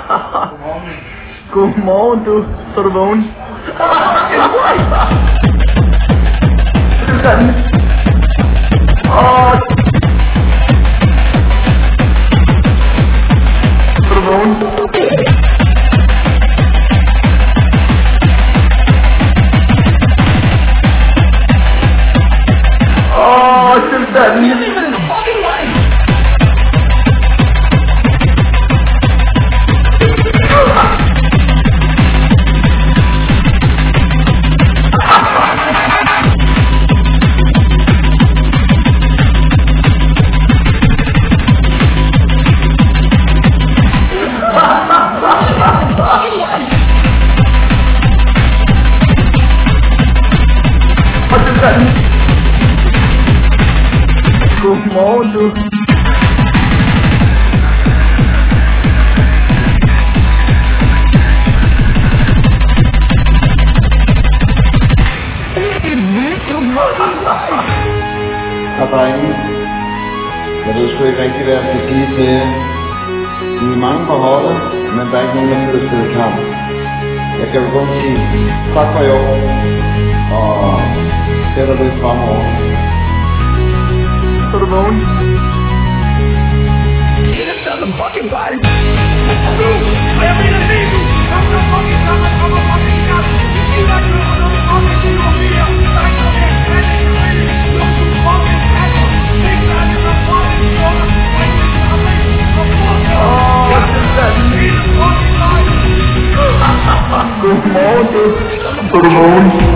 Godmorgen, du. Så er du vågen? Sådan. Så er du vågen? Sådan. Godmorgen, du. Og drenge, jeg ved sgu ikke rigtig, hvad jeg skal sige til jer. Vi er mange på holdet, men der er ikke nogen, der gider spille kamp. Jeg kan jo kun sige tak for i år, og sætter lidt fremover. Så er du vågen? Godmorgen, du. Så er du vågen?